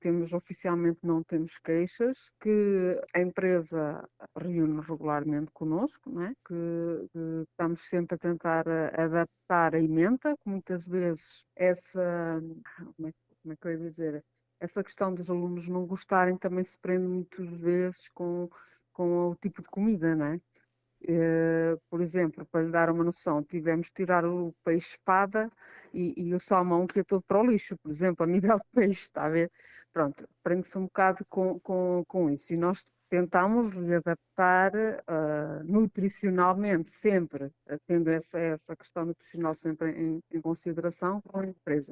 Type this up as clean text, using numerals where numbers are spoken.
temos oficialmente não temos queixas, que a empresa reúne regularmente connosco, não é? Que estamos sempre a tentar adaptar a ementa, que muitas vezes como é que eu ia dizer? Essa questão dos alunos não gostarem também se prende muitas vezes com o tipo de comida, não é? Por exemplo, para lhe dar uma noção, tivemos de tirar o peixe-espada e o salmão que é todo para o lixo, por exemplo, a nível de peixe, está a ver? Pronto, prende-se um bocado com isso. E nós tentamos lhe adaptar nutricionalmente, sempre, tendo essa questão nutricional sempre em consideração com a empresa.